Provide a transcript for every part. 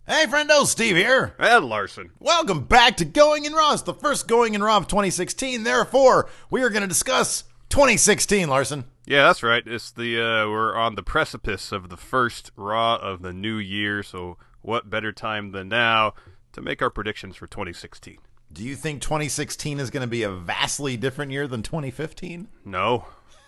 Hey, friendo, Steve here. And Larson. Welcome back to Going in Raw. It's the first Going in Raw of 2016. Therefore, we are going to discuss 2016, Larson. Yeah, that's right. It's we're on the precipice of the first Raw of the new year, so what better time than now to make our predictions for 2016? Do you think 2016 is going to be a vastly different year than 2015? No.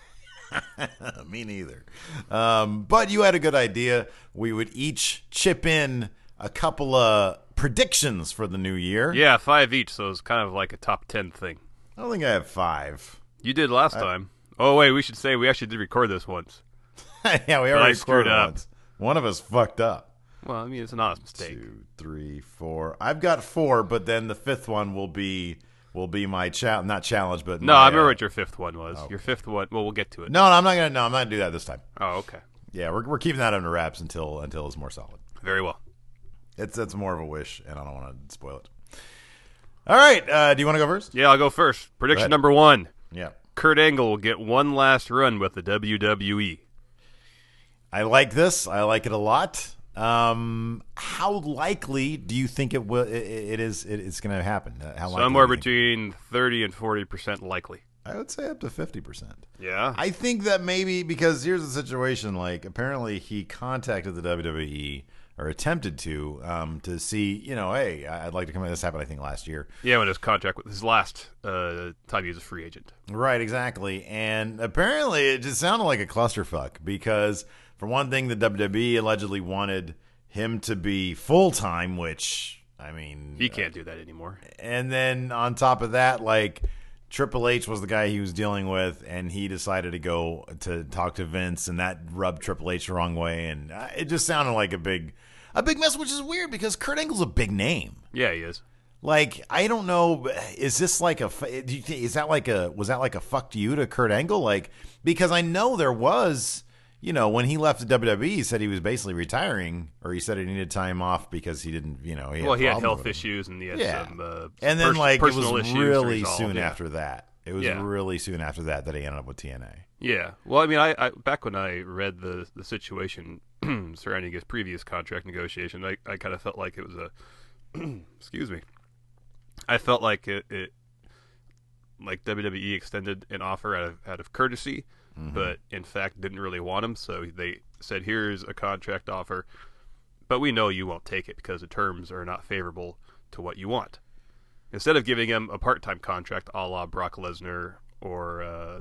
Me neither. But you had a good idea. We would each chip in a couple of predictions for the new year. Yeah, 5 each, so it's kind of like a top 10 thing. I don't think I have 5. You did last time. Oh, wait, we should say we actually did record this once. Yeah, we already screwed up once. One of us fucked up. Well, I mean, it's an honest mistake. 2, 3, 4. I've got 4, but then the fifth one will be my not challenge, but No, my, I remember what your fifth one was. okay. Your fifth one. Well, we'll get to it. No, I'm not gonna do that this time. Oh, okay. Yeah, we're keeping that under wraps until it's more solid. Very well. It's more of a wish, and I don't want to spoil it. All right, do you want to go first? Yeah, I'll go first. Prediction ahead. number 1. Yeah, Kurt Angle will get one last run with the WWE. I like this. I like it a lot. How likely do you think it will? It's going to happen? How likely? Somewhere between 30 and 40% likely. I would say up to 50%. Yeah. I think that maybe because here's the situation. Like, apparently he contacted the WWE or attempted to see, hey, I'd like to come in. This happened, I think, last year. Yeah, when his contract with his last time he was a free agent. Right, exactly. And apparently it just sounded like a clusterfuck because, for one thing, the WWE allegedly wanted him to be full-time, which, I mean... He can't do that anymore. And then on top of that, like... Triple H was the guy he was dealing with, and he decided to go to talk to Vince, and that rubbed Triple H the wrong way, and it just sounded like a big mess, which is weird because Kurt Angle's a big name. Yeah, he is. Like, I don't know, is this like was that like a fuck you to Kurt Angle? Like, because I know there was, when he left the WWE, he said he was basically retiring, or he said he needed time off because he didn't, he had health issues and he had some and then like it was really resolved, soon after that. It was really soon after that he ended up with TNA. Yeah. Well, I mean, I back when I read the situation surrounding his previous contract negotiation, I kind of felt like it was a excuse me. I felt like it like WWE extended an offer out of courtesy, but in fact didn't really want him. So they said, "Here's a contract offer, but we know you won't take it because the terms are not favorable to what you want." Instead of giving him a part-time contract a la Brock Lesnar, or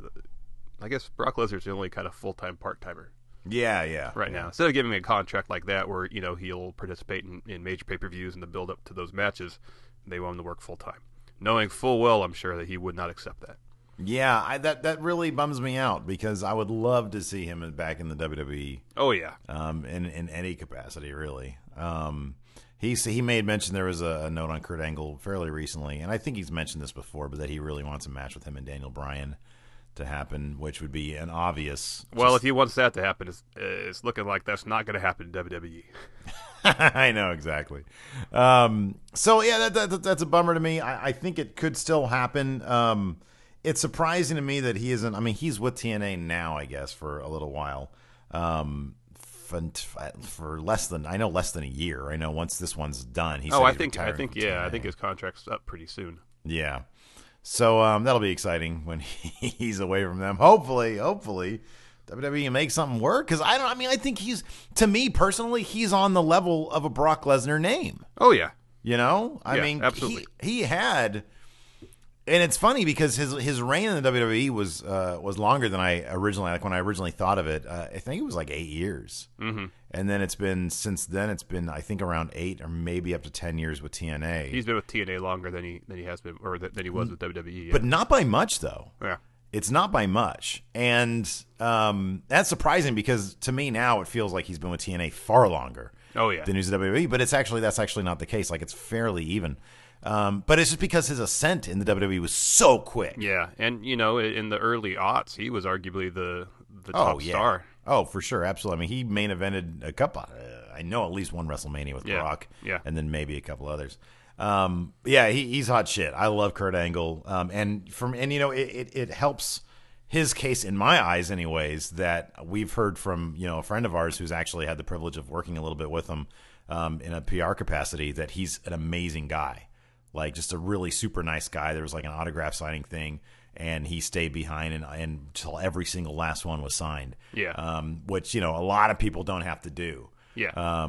I guess Brock Lesnar's the only kind of full-time part-timer. Yeah. Right now. Instead of giving him a contract like that where, he'll participate in major pay-per-views and the build-up to those matches, they want him to work full-time. Knowing full well, I'm sure, that he would not accept that. Yeah, that really bums me out because I would love to see him back in the WWE. Oh, yeah. In any capacity, really. He made mention there was a note on Kurt Angle fairly recently, and I think he's mentioned this before, but that he really wants a match with him and Daniel Bryan to happen, which would be an obvious... Well, if he wants that to happen, it's looking like that's not going to happen in WWE. I know, exactly. So, yeah, that's a bummer to me. I think it could still happen. It's surprising to me that he isn't... I mean, he's with TNA now, I guess, for a little while. For less than a year. I know once this one's done, I think his contract's up pretty soon. Yeah. So that'll be exciting when he's away from them. Hopefully WWE makes something work because I think to me personally, he's on the level of a Brock Lesnar name. Oh yeah. I mean, absolutely. He had, and it's funny because his reign in the WWE was longer than I originally, like when I originally thought of it. I think it was like 8 years. Mm-hmm. And then since then it's been I think around 8 or maybe up to 10 years with TNA. He's been with TNA longer than he has been, or than he was with WWE. Yeah. But not by much though. Yeah. It's not by much. And that's surprising because to me now it feels like he's been with TNA far longer. Oh yeah. Than he's with WWE, but that's actually not the case. Like it's fairly even. But it's just because his ascent in the WWE was so quick. Yeah, and in the early aughts, he was arguably the top star. Oh, for sure, absolutely. I mean, he main evented a couple. I know at least one WrestleMania with Brock. Yeah, and then maybe a couple others. He's hot shit. I love Kurt Angle. It helps his case in my eyes, anyways. That we've heard from a friend of ours who's actually had the privilege of working a little bit with him. in a PR capacity that he's an amazing guy, like just a really super nice guy. There was like an autograph signing thing, and he stayed behind and until every single last one was signed. Yeah. Which a lot of people don't have to do. Yeah.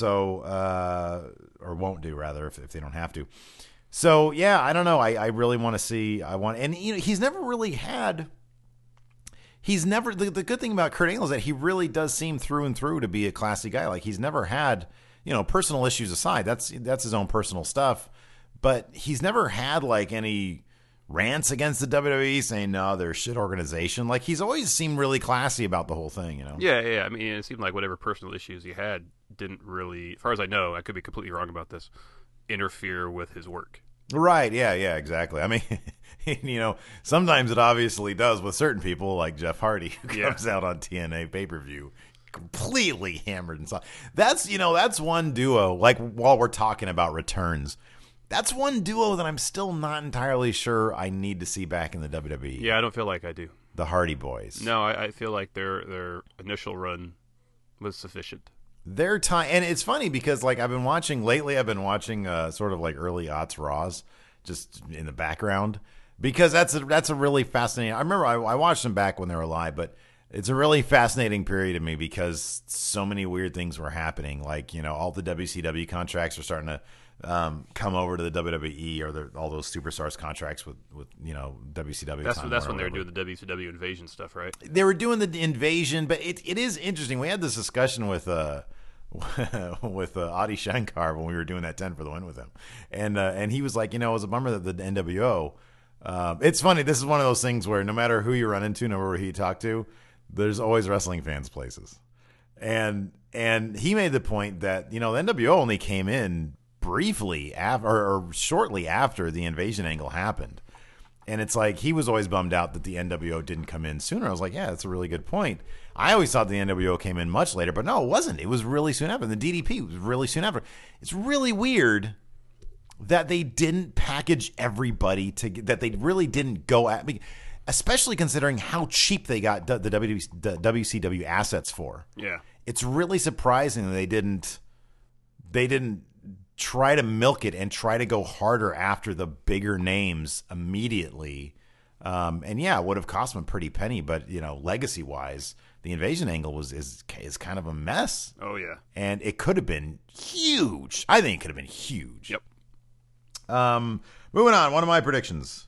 Or won't do rather if they don't have to. So yeah, I don't know. I really want to see. And he's never really had. He's never the good thing about Kurt Angle is that he really does seem through and through to be a classy guy. Like he's never had, personal issues aside. That's his own personal stuff, but he's never had like any rants against the WWE saying no, they're a shit organization. Like he's always seemed really classy about the whole thing. Yeah. I mean, it seemed like whatever personal issues he had didn't really, as far as I know, I could be completely wrong about this, interfere with his work. Right. Yeah, exactly. I mean, sometimes it obviously does with certain people like Jeff Hardy, who comes out on TNA pay-per-view completely hammered and stuff. That's one duo, like while we're talking about returns, that's one duo that I'm still not entirely sure I need to see back in the WWE. Yeah, I don't feel like I do. The Hardy Boys. No, I feel like their initial run was sufficient. Their time, and it's funny because like I've been watching sort of like early aughts Raws just in the background because that's a really fascinating. I remember I watched them back when they were live, but it's a really fascinating period to me because so many weird things were happening. Like all the WCW contracts are starting to come over to the WWE, or all those superstars contracts with WCW. That's when they were doing the WCW invasion stuff, right? They were doing the invasion, but it is interesting. We had this discussion with Adi Shankar when we were doing that 10 for the win with him, and he was like, it was a bummer that the NWO. It's funny. This is one of those things where no matter who you run into, no matter who you talk to, there's always wrestling fans places, and he made the point that the NWO only came in briefly or shortly after the invasion angle happened. And it's like he was always bummed out that the NWO didn't come in sooner. I was like, yeah, that's a really good point. I always thought the NWO came in much later, but no, it wasn't. It was really soon after. The DDP was really soon after. It's really weird that they didn't package everybody that they really didn't go at, especially considering how cheap they got the WCW assets for. Yeah. It's really surprising that they didn't try to milk it and try to go harder after the bigger names immediately. And yeah, it would have cost them a pretty penny, but legacy wise, the invasion angle is kind of a mess. Oh yeah. And it could have been huge. I think it could have been huge. Yep. Moving on, one of my predictions.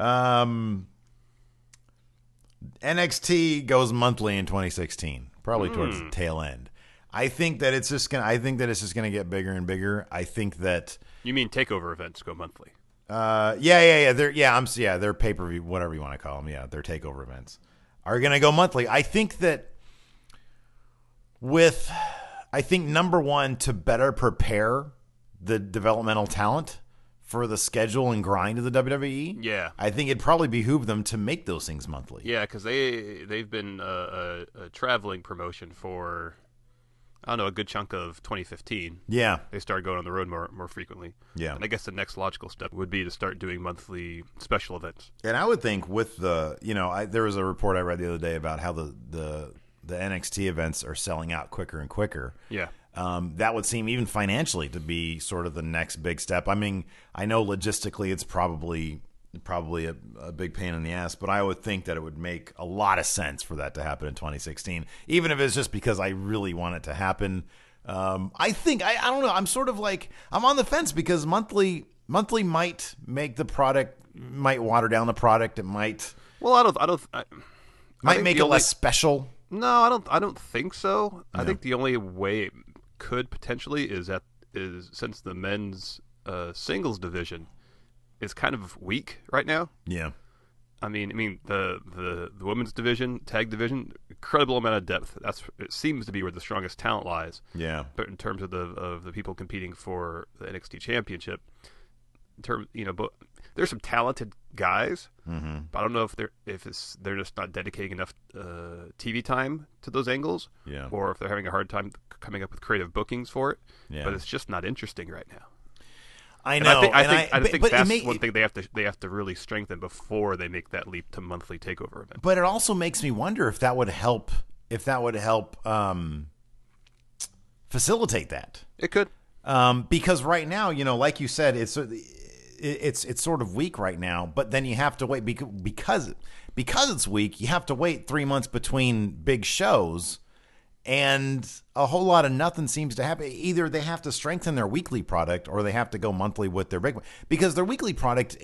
NXT goes monthly in 2016, probably towards the tail end. I think that it's just gonna get bigger and bigger. I think that you mean takeover events go monthly. Yeah. They're pay-per-view, whatever you want to call them. Yeah, their takeover events are gonna go monthly. I think that number one, to better prepare the developmental talent for the schedule and grind of the WWE. Yeah, I think it'd probably behoove them to make those things monthly. Yeah, because they've been a traveling promotion for, I don't know, a good chunk of 2015. Yeah. They started going on the road more frequently. Yeah. And I guess the next logical step would be to start doing monthly special events. And I would think with the, there was a report I read the other day about how the NXT events are selling out quicker and quicker. Yeah. That would seem even financially to be sort of the next big step. I mean, I know logistically it's probably a big pain in the ass, but I would think that it would make a lot of sense for that to happen in 2016, even if it's just because I really want it to happen. I think I don't know. I'm sort of like I'm on the fence because monthly might make the product, might water down the product. It might. Well, I might make it less special. No, I don't think so. No. I think the only way it could potentially is since the men's singles division is kind of weak right now. Yeah. I mean the women's division, tag division, incredible amount of depth. It seems to be where the strongest talent lies. Yeah. But in terms of the people competing for the NXT championship, but there's some talented guys. Mm-hmm. But I don't know if they're just not dedicating enough TV time to those angles. Yeah. Or if they're having a hard time coming up with creative bookings for it. Yeah. But it's just not interesting right now. I know. I think that's one thing they have to really strengthen before they make that leap to monthly takeover event. But it also makes me wonder if that would help facilitate that. It could. Because right now, like you said, it's sort of weak right now. But then you have to wait because it's weak. You have to wait 3 months between big shows, and a whole lot of nothing seems to happen. Either they have to strengthen their weekly product, or they have to go monthly with their big one. Because their weekly product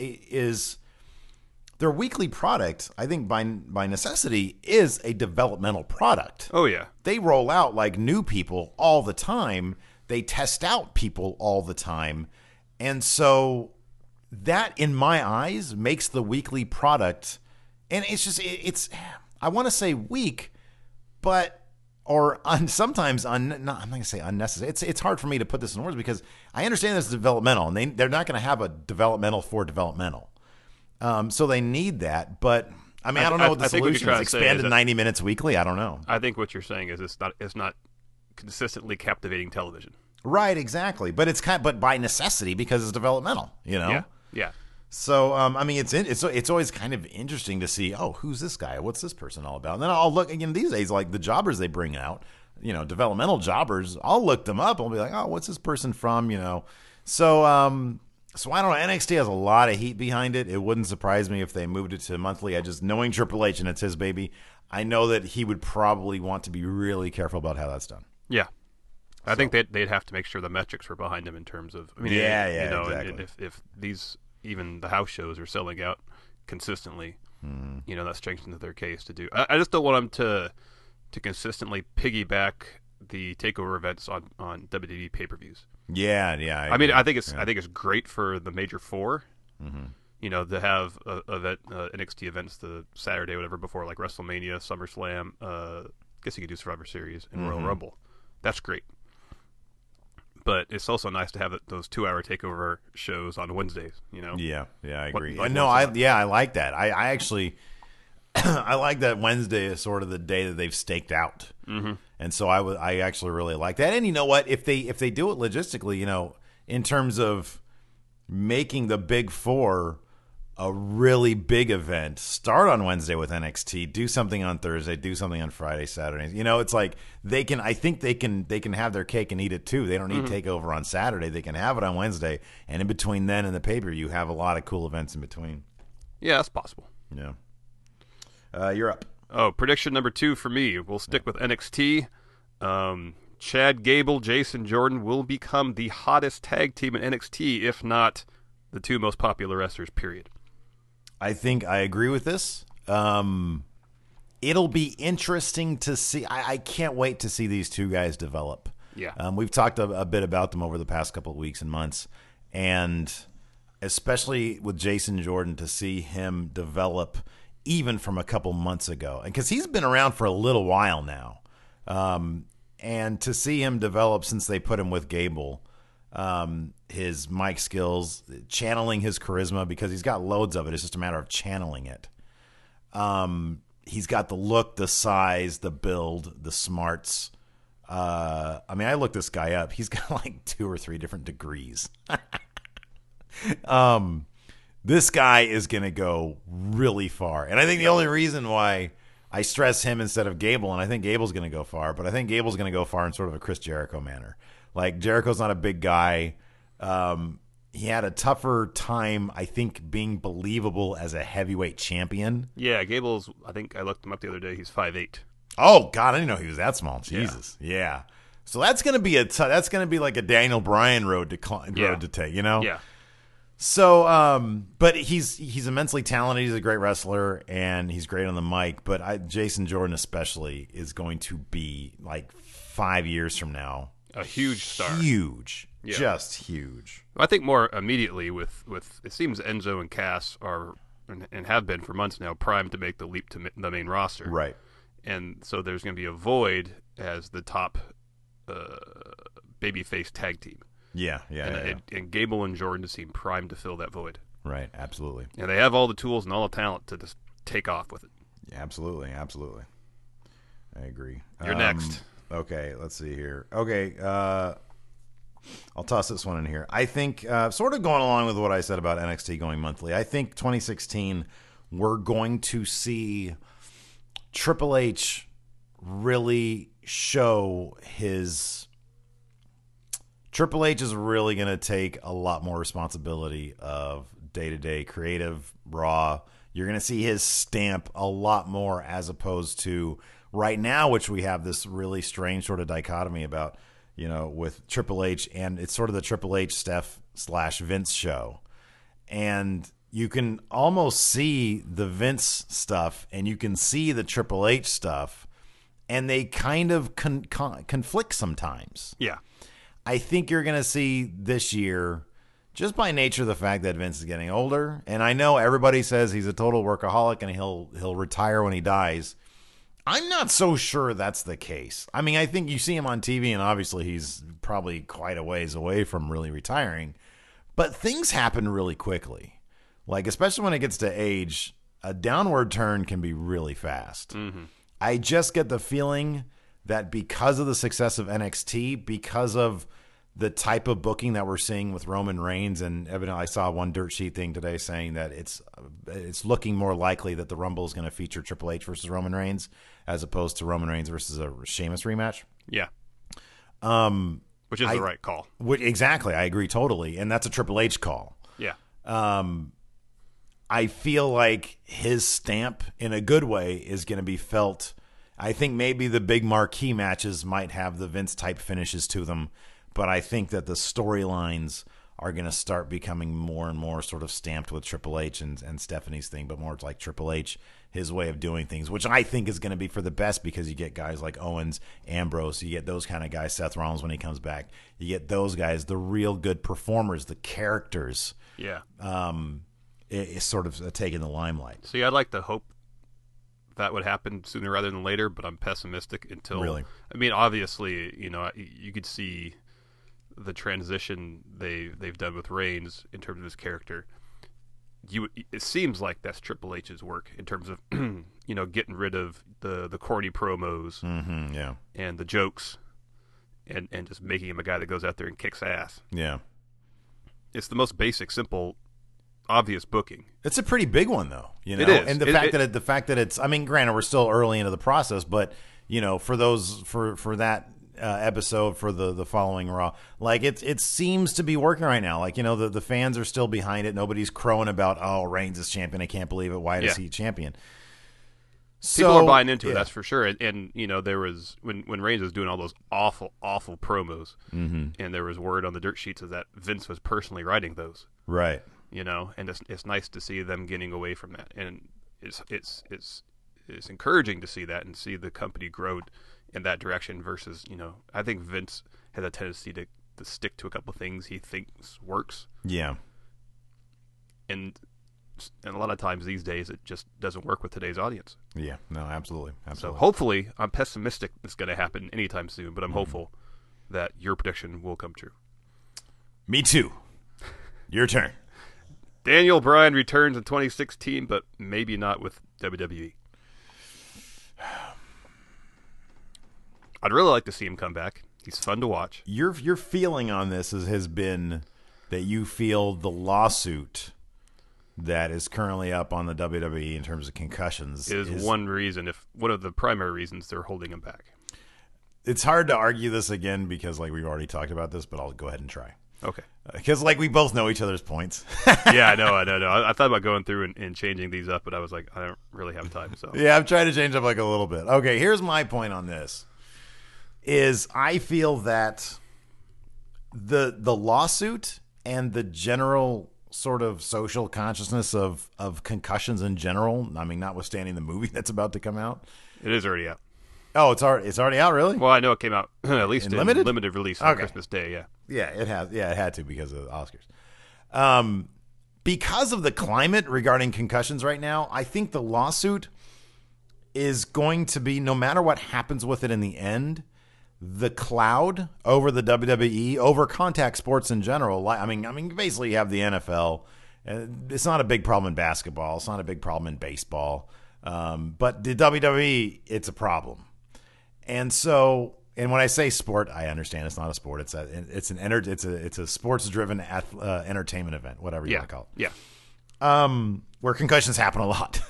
I think by necessity, is a developmental product. Oh yeah, they roll out like new people all the time. They test out people all the time. And so that, in my eyes, makes the weekly product, and it's I want to say weak, but sometimes I'm not going to say unnecessary. It's hard for me to put this in words because I understand this is developmental, and they're not going to have a developmental for developmental. So they need that, but I mean, I don't know what the solution is. Expand to 90 minutes weekly. I don't know. I think what you're saying is it's not consistently captivating television. Right, exactly. But but by necessity, because it's developmental. Yeah. So I mean, it's always kind of interesting to see. Oh, who's this guy? What's this person all about? And then I'll look again these days, like the jobbers they bring out. Developmental jobbers. I'll look them up. I'll be like, oh, what's this person from? So I don't know. NXT has a lot of heat behind it. It wouldn't surprise me if they moved it to monthly. Knowing Triple H and it's his baby, I know that he would probably want to be really careful about how that's done. Yeah. I think they'd have to make sure the metrics were behind him in terms of, exactly. And if these, even the house shows, are selling out consistently, that strengthens their case to do. I just don't want them to consistently piggyback the takeover events on WWE pay-per-views. Yeah. I think it's great for the major four. Mm-hmm. To have NXT events the Saturday, whatever, before like WrestleMania, SummerSlam. I guess you could do Survivor Series and Royal Rumble. That's great. But it's also nice to have those 2-hour takeover shows on Wednesdays. Yeah, I agree. I like that. I actually I like that Wednesday is sort of the day that they've staked out. Mm-hmm. And so I actually really like that. And you know what? If they do it logistically, in terms of making the Big Four a really big event, start on Wednesday with NXT, do something on Thursday, do something on Friday, Saturday. It's like I think they can have their cake and eat it too. They don't need takeover on Saturday. They can have it on Wednesday, and in between then and the pay-per-view, you have a lot of cool events in between. Yeah, that's possible. Yeah. You're up. Oh, prediction number 2 for me. We'll stick with NXT. Chad Gable, Jason Jordan will become the hottest tag team in NXT, if not the 2 most popular wrestlers, period. I think I agree with this. It'll be interesting to see. I can't wait to see these 2 guys develop. Yeah. We've talked a bit about them over the past couple of weeks and months, and especially with Jason Jordan, to see him develop even from a couple months ago, and because he's been around for a little while now, and to see him develop since they put him with Gable. His mic skills, channeling his charisma, because he's got loads of it. It's just a matter of channeling it. He's got the look, the size, the build, the smarts. I looked this guy up. He's got like 2 or 3 different degrees. This guy is going to go really far. And I think the only reason why I stress him instead of Gable, and I think Gable's going to go far, but I think Gable's going to go far in sort of a Chris Jericho manner. Like, Jericho's not a big guy. He had a tougher time, I think, being believable as a heavyweight champion. Yeah, Gable's, I think I looked him up the other day, he's 5'8". Oh, God, I didn't know he was that small. Jesus. Yeah. So that's going to be that's going to be like a Daniel Bryan road to take, Yeah. So, but he's immensely talented. He's a great wrestler, and he's great on the mic. But Jason Jordan especially is going to be, like, 5 years from now, a huge star. Huge. Yeah. Just huge. I think more immediately with it seems Enzo and Cass are and have been for months now primed to make the leap to the main roster. Right. And so there's going to be a void as the top babyface tag team. Yeah. And Gable and Jordan seem primed to fill that void. Right, absolutely. And they have all the tools and all the talent to just take off with it. Yeah, absolutely. I agree. You're next. Okay, let's see here. Okay, I'll toss this one in here. I think, sort of going along with what I said about NXT going monthly, I think 2016 we're going to see Triple H really show his Triple H is really going to take a lot more responsibility of day-to-day creative, raw. You're going to see his stamp a lot more as opposed to right now, which we have this really strange sort of dichotomy about, with Triple H, and it's sort of the Triple H Steph/Vince show. And you can almost see the Vince stuff and you can see the Triple H stuff, and they kind of conflict sometimes. Yeah. I think you're going to see this year, just by nature of the fact that Vince is getting older, and I know everybody says he's a total workaholic and he'll retire when he dies. I'm not so sure that's the case. I mean, I think you see him on TV, and obviously he's probably quite a ways away from really retiring, but things happen really quickly. Like, especially when it gets to age, a downward turn can be really fast. Mm-hmm. I just get the feeling that because of the success of NXT, because of the type of booking that we're seeing with Roman Reigns, and evidently I saw one dirt sheet thing today saying that it's looking more likely that the Rumble is going to feature Triple H versus Roman Reigns as opposed to Roman Reigns versus a Sheamus rematch. Yeah. Which is the right call. Exactly. I agree totally. And that's a Triple H call. Yeah. I feel like his stamp, in a good way, is going to be felt. I think maybe the big marquee matches might have the Vince-type finishes to them, but I think that the storylines are going to start becoming more and more sort of stamped with Triple H and Stephanie's thing, but more like Triple H, his way of doing things, which I think is going to be for the best because you get guys like Owens, Ambrose, you get those kind of guys, Seth Rollins when he comes back. You get those guys, the real good performers, the characters. Yeah. It's sort of taking the limelight. See, I'd like to hope that would happen sooner rather than later, but I'm pessimistic until. Really? I mean, obviously, you could see the transition they've done with Reigns in terms of his character. It seems like that's Triple H's work in terms of getting rid of the corny promos, yeah, and the jokes, and just making him a guy that goes out there and kicks ass. Yeah, it's the most basic, simple, obvious booking. It's a pretty big one, though. It is, and the fact that it's. I mean, granted, we're still early into the process, but for that episode for the following Raw, like it seems to be working right now. Like the fans are still behind it. Nobody's crowing about Reigns is champion. I can't believe it. Why is he champion? People are buying into it, that's for sure. And there was when Reigns was doing all those awful promos, and there was word on the dirt sheets of that Vince was personally writing those. Right. And it's nice to see them getting away from that, and it's encouraging to see that and see the company grow in that direction versus I think Vince has a tendency to stick to a couple things he thinks works. Yeah. And a lot of times these days it just doesn't work with today's audience. Yeah, no, absolutely. So hopefully, I'm pessimistic it's going to happen anytime soon, but I'm hopeful that your prediction will come true. Me too. Your turn. Daniel Bryan returns in 2016, but maybe not with WWE. I'd really like to see him come back. He's fun to watch. Your feeling on this has been that you feel the lawsuit that is currently up on the WWE in terms of concussions is one reason, if one of the primary reasons they're holding him back. It's hard to argue this again because we've already talked about this, but I'll go ahead and try. Okay. Because we both know each other's points. Yeah, I know. I thought about going through and changing these up, but I was like, I don't really have time. So yeah, I'm trying to change up a little bit. Okay, here's my point on this. Is I feel that the lawsuit and the general sort of social consciousness of concussions in general, I mean, notwithstanding the movie that's about to come out. It is already out. Oh, it's already out, really? Well, I know it came out at least in limited release on Christmas Day, yeah. Yeah, it has. Yeah, it had to because of the Oscars. Because of the climate regarding concussions right now, I think the lawsuit is going to be, no matter what happens with it in the end, the cloud over the WWE, over contact sports in general. I mean, basically you have the NFL. It's not a big problem in basketball. It's not a big problem in baseball. But the WWE, it's a problem. And so, and when I say sport, I understand it's not a sport. It's a sports driven entertainment event, whatever you want to call it. Yeah. Where concussions happen a lot.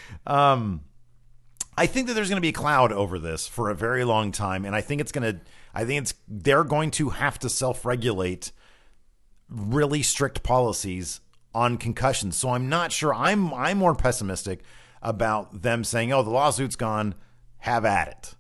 I think that there's going to be a cloud over this for a very long time, and I think I think they're going to have to self-regulate really strict policies on concussions. So I'm not sure. I'm more pessimistic about them saying, "Oh, the lawsuit's gone. Have at it."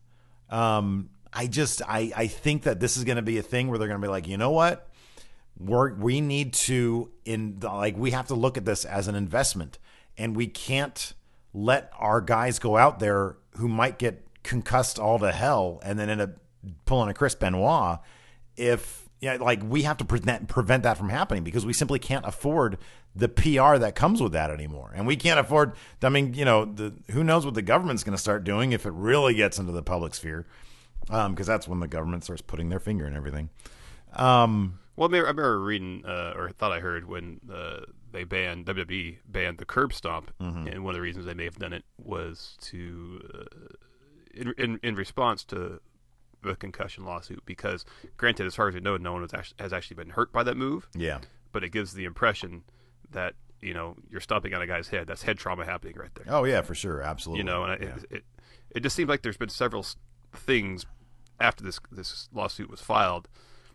I think that this is going to be a thing where they're going to be like, you know what? We need to we have to look at this as an investment, and we can't let our guys go out there who might get concussed all to hell and then end up pulling a Chris Benoit. We have to prevent that from happening, because we simply can't afford the PR that comes with that anymore. And we can't afford, I mean, who knows what the government's going to start doing if it really gets into the public sphere, because that's when the government starts putting their finger in everything. Well, I remember reading, or thought I heard, when WWE banned the curb stomp, and one of the reasons they may have done it was to, in response to the concussion lawsuit, because granted, as far as we know, no one has actually been hurt by that move. Yeah. But it gives the impression that, you're stomping on a guy's head. That's head trauma happening right there. Oh yeah, for sure. Absolutely. It just seems like there's been several things after this lawsuit was filed.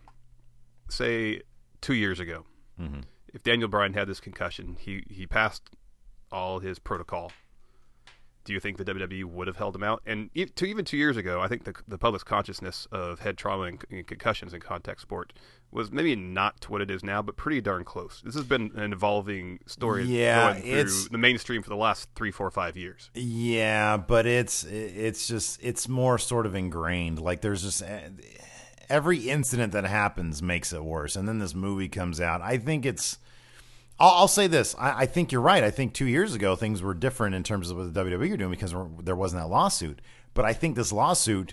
Say 2 years ago, if Daniel Bryan had this concussion, he passed all his protocol. Do you think the WWE would have held him out? And even 2 years ago, I think the public's consciousness of head trauma and concussions in contact sport was maybe not to what it is now, but pretty darn close. This has been an evolving story going through the mainstream for the last 3, 4, 5 years. Yeah, but it's more sort of ingrained. Like, there's just every incident that happens makes it worse. And then this movie comes out. I think I'll say this. I think you're right. I think 2 years ago things were different in terms of what the WWE are doing, because there wasn't that lawsuit. But I think this lawsuit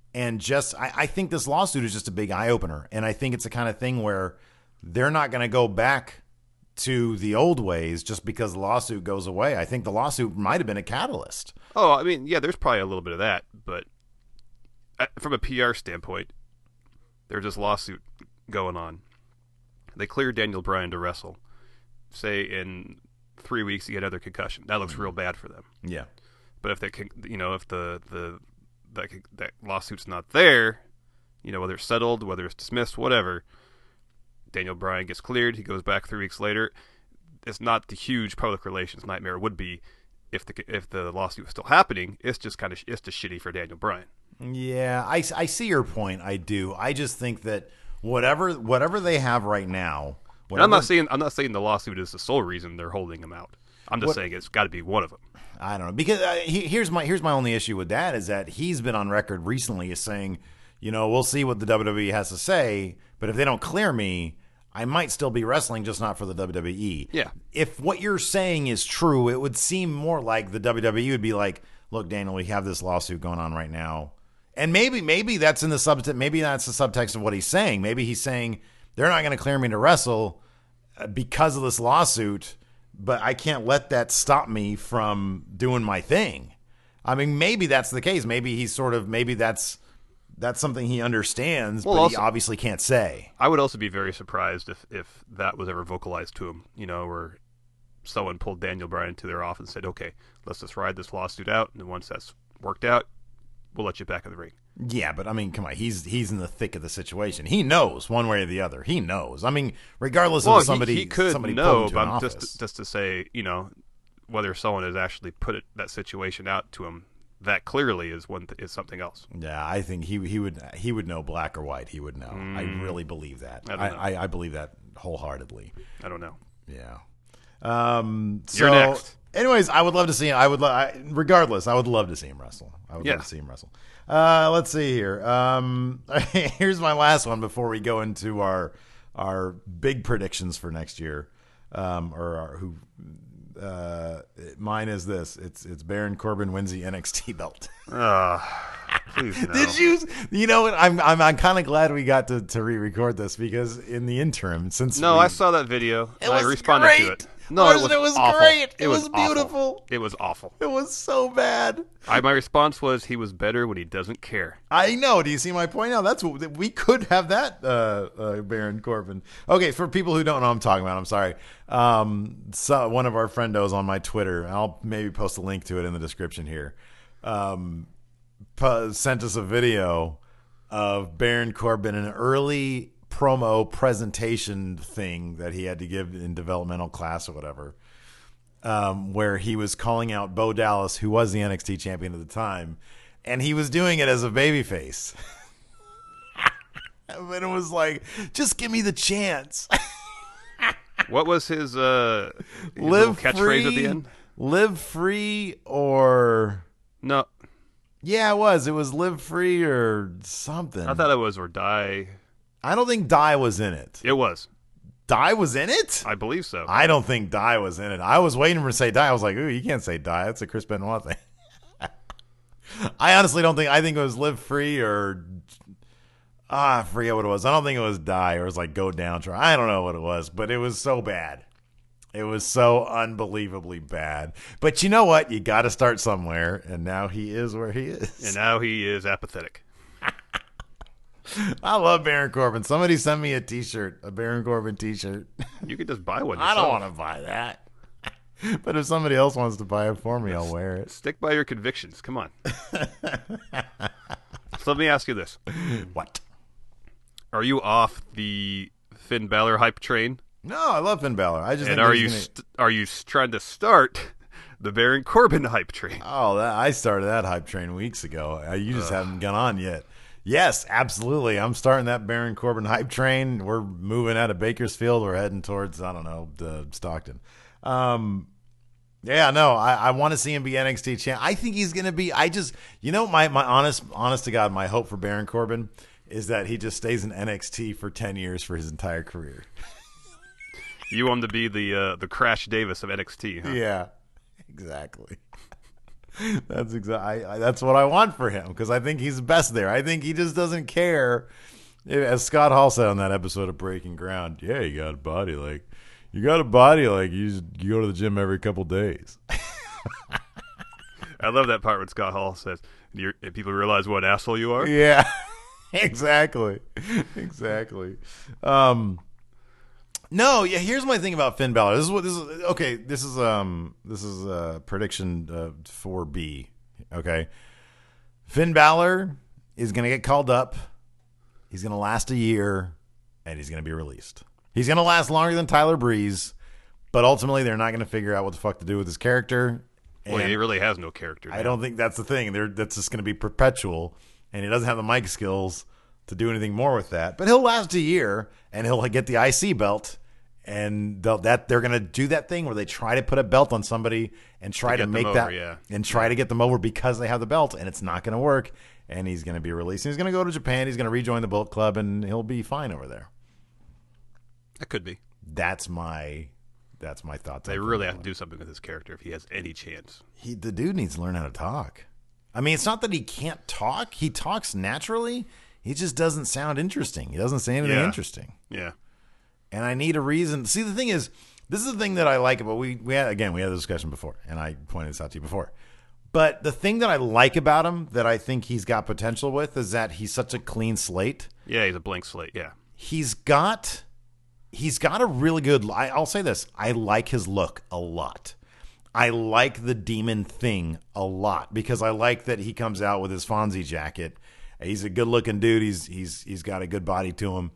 I think this lawsuit is just a big eye opener. And I think it's the kind of thing where they're not going to go back to the old ways just because the lawsuit goes away. I think the lawsuit might have been a catalyst. Oh, I mean, yeah, there's probably a little bit of that. But from a PR standpoint, there's this lawsuit going on. They cleared Daniel Bryan to wrestle. Say in 3 weeks he had another concussion. That looks real bad for them. Yeah. But if that lawsuit's not there, whether it's settled, whether it's dismissed, whatever, Daniel Bryan gets cleared. He goes back 3 weeks later. It's not the huge public relations nightmare it would be if the lawsuit was still happening. It's just shitty for Daniel Bryan. Yeah, I see your point. I do. I just think that whatever they have right now. I'm not saying the lawsuit is the sole reason they're holding him out. I'm just saying it's got to be one of them. I don't know, because here's my only issue with that is that he's been on record recently as saying, we'll see what the WWE has to say, but if they don't clear me, I might still be wrestling, just not for the WWE. Yeah. If what you're saying is true, it would seem more like the WWE would be like, look, Daniel, we have this lawsuit going on right now. And maybe that's in the subtext. Maybe that's the subtext of what he's saying. Maybe he's saying they're not going to clear me to wrestle because of this lawsuit, but I can't let that stop me from doing my thing. I mean, maybe that's the case. Maybe that's something he understands, but he obviously can't say. I would also be very surprised if that was ever vocalized to him, where someone pulled Daniel Bryan to their office and said, okay, let's just ride this lawsuit out, and once that's worked out, we'll let you back in the ring. Yeah, but I mean, come on, he's in the thick of the situation. He knows one way or the other. He knows. I mean, regardless of somebody, he could somebody know, but just to say, whether someone has actually put that situation out to him that clearly is something else. Yeah, I think he would know black or white. He would know. I really believe that. I believe that wholeheartedly. I don't know. Yeah. You're next. Anyways, I would love to see him. Regardless, I would love to see him wrestle. I would love to see him wrestle. Let's see here. Here's my last one before we go into our big predictions for next year. Mine is this. It's Baron Corbin wins the NXT belt. Please no. Did you? You know what? I'm kind of glad we got to re-record this, because in the interim, I saw that video. I responded great. to it. No, it was awful. Great. It was beautiful. It was awful. It was so bad. My response was, he was better when he doesn't care. I know. Do you see my point now? That's what we could have that Baron Corbin. Okay, for people who don't know what I'm talking about, I'm sorry. So one of our friendos on my Twitter, and I'll maybe post a link to it in the description here, sent us a video of Baron Corbin, an early promo presentation thing that he had to give in developmental class or whatever, where he was calling out Bo Dallas, who was the NXT champion at the time, and he was doing it as a babyface. But it was like, just give me the chance. What was his Live little catchphrase free, at the end? Live free or... No, Yeah, it was. It was live free or something. I thought it was or die. I don't think Die was in it. It was. Die was in it? I believe so. I don't think Die was in it. I was waiting for him to say Die. I was like, ooh, you can't say Die. That's a Chris Benoit thing. I honestly don't think. I think it was Live Free or I forget what it was. I don't think it was Die or it was like Go Down. I don't know what it was, but it was so bad. It was so unbelievably bad. But you know what? You got to start somewhere, and now he is where he is. And now he is apathetic. I love Baron Corbin. Somebody send me a T-shirt, a Baron Corbin T-shirt. You could just buy one I yourself. don't want to buy that. But if somebody else wants to buy it for me, I'll wear it. Stick by your convictions. Come on. So let me ask you this. What? Are you off the Finn Balor hype train? No, I love Finn Balor. I just And think are he's you gonna... are you trying to start the Baron Corbin hype train? Oh, I started that hype train weeks ago. You just haven't gone on yet. Yes, absolutely. I'm starting that Baron Corbin hype train. We're moving out of Bakersfield. We're heading towards, I don't know, Stockton. Yeah, no, I want to see him be NXT champ. I think he's going to be, my honest to God, my hope for Baron Corbin is that he just stays in NXT for 10 years for his entire career. You want him to be the Crash Davis of NXT, huh? Yeah, exactly. That's what I want for him because I think he's best there. I think he just doesn't care. As Scott Hall said on that episode of Breaking Ground, yeah, you got a body like you go to the gym every couple days. I love that part when Scott Hall says, "People realize what an asshole you are." Yeah, exactly. No, yeah. Here's my thing about Finn Balor. This is a prediction for B. Okay, Finn Balor is going to get called up. He's going to last a year, and he's going to be released. He's going to last longer than Tyler Breeze, but ultimately they're not going to figure out what the fuck to do with his character. Well, he really has no character now. I don't think that's the thing. That's just going to be perpetual, and he doesn't have the mic skills to do anything more with that. But he'll last a year, and he'll get the IC belt. And they're going to do that thing where they try to put a belt on somebody and try to make that and try to get them over because they have the belt, and it's not going to work. And he's going to be released. He's going to go to Japan. He's going to rejoin the Bullet Club, and he'll be fine over there. That could be. That's my thoughts. They really have to do something with his character if he has any chance. The dude needs to learn how to talk. I mean, it's not that he can't talk. He talks naturally. He just doesn't sound interesting. He doesn't say anything interesting. Yeah. And I need a reason. See, the thing is, this is the thing that I like about we had a discussion before, and I pointed this out to you before. But the thing that I like about him that I think he's got potential with is that he's such a clean slate. Yeah, he's a blank slate. Yeah. He's got a really good. I'll say this: I like his look a lot. I like the demon thing a lot because I like that he comes out with his Fonzie jacket. He's a good-looking dude. He's got a good body to him.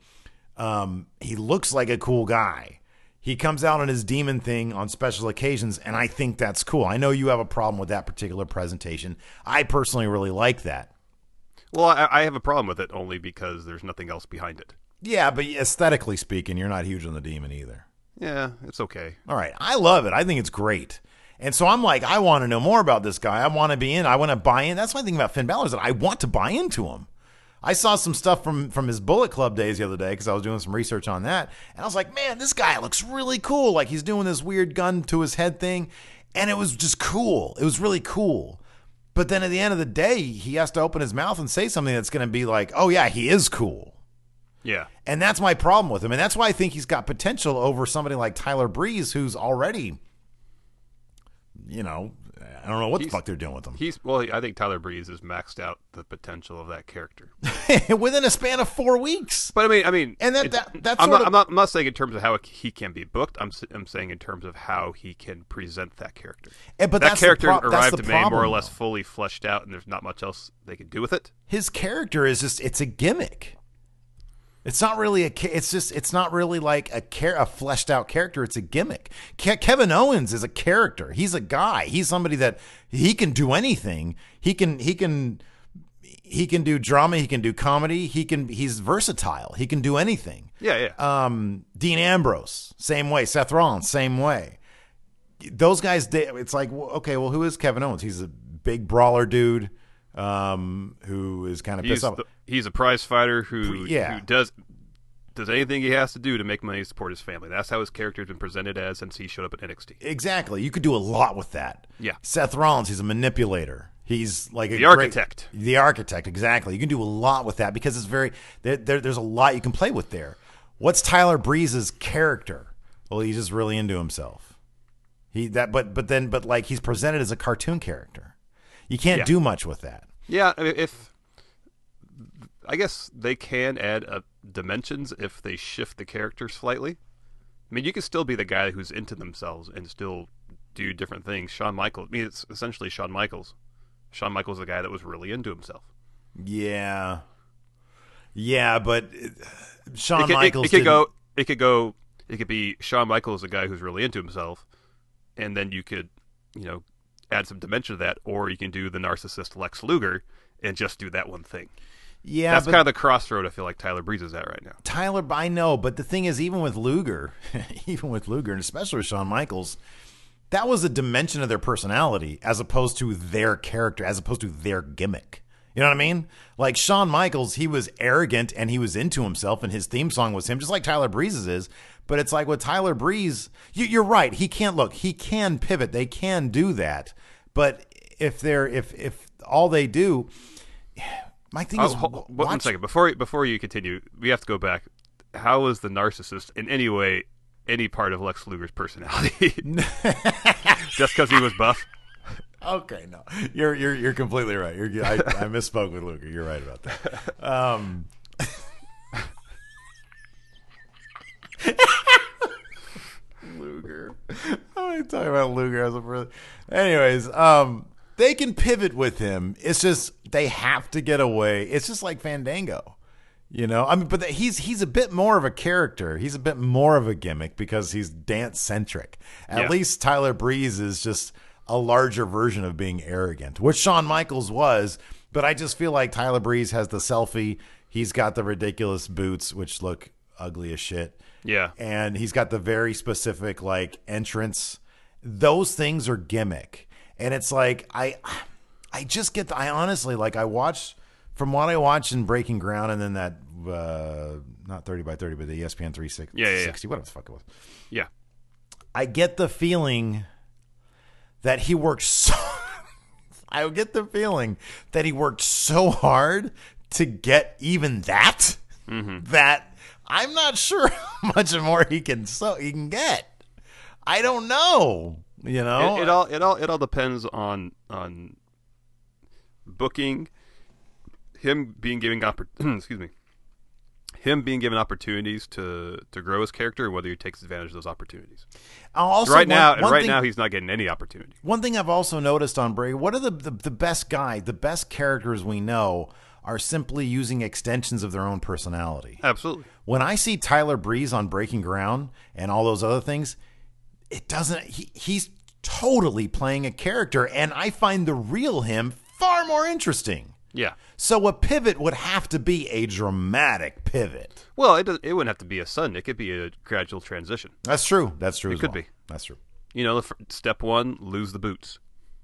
He looks like a cool guy. He comes out on his demon thing on special occasions, and I think that's cool. I know you have a problem with that particular presentation. I personally really like that. Well, I have a problem with it only because there's nothing else behind it. Yeah, but aesthetically speaking, you're not huge on the demon either. Yeah, it's okay. All right. I love it. I think it's great. And so I'm like, I want to know more about this guy. I want to be in. I want to buy in. That's my thing about Finn Balor is that I want to buy into him. I saw some stuff from his Bullet Club days the other day because I was doing some research on that. And I was like, man, this guy looks really cool. Like he's doing this weird gun to his head thing. And it was just cool. It was really cool. But then at the end of the day, he has to open his mouth and say something that's going to be like, oh, yeah, he is cool. Yeah. And that's my problem with him. And that's why I think he's got potential over somebody like Tyler Breeze, who's already, I don't know what the fuck they're doing with him. I think Tyler Breeze has maxed out the potential of that character within a span of 4 weeks. But I mean, and that's I'm not saying in terms of how he can be booked. I'm saying in terms of how he can present that character. But that character arrived to me more or less fully fleshed out, and there's not much else they can do with it. His character is just—it's a gimmick. It's not really it's not really like a fleshed out character. It's a gimmick. Kevin Owens is a character. He's a guy. He's somebody that he can do anything. He can do drama. He can do comedy. He's versatile. He can do anything. Yeah. Dean Ambrose, same way. Seth Rollins, same way. Those guys, it's like, okay, well, who is Kevin Owens? He's a big brawler dude. Who is kind of pissed off. He's a prize fighter who does anything he has to do to make money to support his family. That's how his character has been presented as since he showed up at NXT. Exactly. You could do a lot with that. Yeah. Seth Rollins, he's a manipulator. He's like the architect. The architect, exactly. You can do a lot with that because it's there's a lot you can play with there. What's Tyler Breeze's character? Well, he's just really into himself. But he's presented as a cartoon character. You can't do much with that. Yeah, I guess they can add dimensions if they shift the character slightly. I mean, you can still be the guy who's into themselves and still do different things. Shawn Michaels, it's essentially Shawn Michaels. Shawn Michaels is the guy that was really into himself. Yeah, but Shawn Michaels. It could be Shawn Michaels, the guy who's really into himself, and then you could, add some dimension to that, or you can do the narcissist Lex Luger and just do that one thing. Yeah, that's kind of the crossroad I feel like Tyler Breeze is at right now. Tyler, I know, but the thing is, even with Luger, and especially with Shawn Michaels, that was a dimension of their personality as opposed to their character, as opposed to their gimmick. You know what I mean? Like Shawn Michaels, he was arrogant and he was into himself, and his theme song was him, just like Tyler Breeze's is. But it's like with Tyler Breeze, you're right. He can pivot. They can do that. But if all they do, my thing is, one second before you continue, we have to go back. How is the narcissist in any way any part of Lex Luger's personality? Just because he was buff? Okay, no, you're completely right. I misspoke with Luger. You're right about that. Luger. I'm talking about Luger as a brother. Anyways, they can pivot with him. It's just they have to get away. It's just like Fandango, I mean, but he's a bit more of a character. He's a bit more of a gimmick because he's dance centric. At least Tyler Breeze is just a larger version of being arrogant, which Shawn Michaels was. But I just feel like Tyler Breeze has the selfie. He's got the ridiculous boots, which look ugly as shit. Yeah. And he's got the very specific entrance. Those things are gimmick. And it's like I honestly from what I watched in Breaking Ground and then that not 30 by 30 but the ESPN 360 whatever the fuck it was. Yeah. I get the feeling that he worked so I get the feeling that he worked so hard to get even that that I'm not sure how much more he can get. I don't know. It all depends on booking, him being given him being given opportunities to grow his character, and whether he takes advantage of those opportunities. Also, right now he's not getting any opportunity. One thing I've also noticed on Bray, what are the best guys, the best characters we know are simply using extensions of their own personality. Absolutely. When I see Tyler Breeze on Breaking Ground and all those other things, he's totally playing a character, and I find the real him far more interesting. Yeah. So a pivot would have to be a dramatic pivot. Well, it wouldn't have to be a sudden. It could be a gradual transition. That's true. It could be. That's true. Step 1, lose the boots.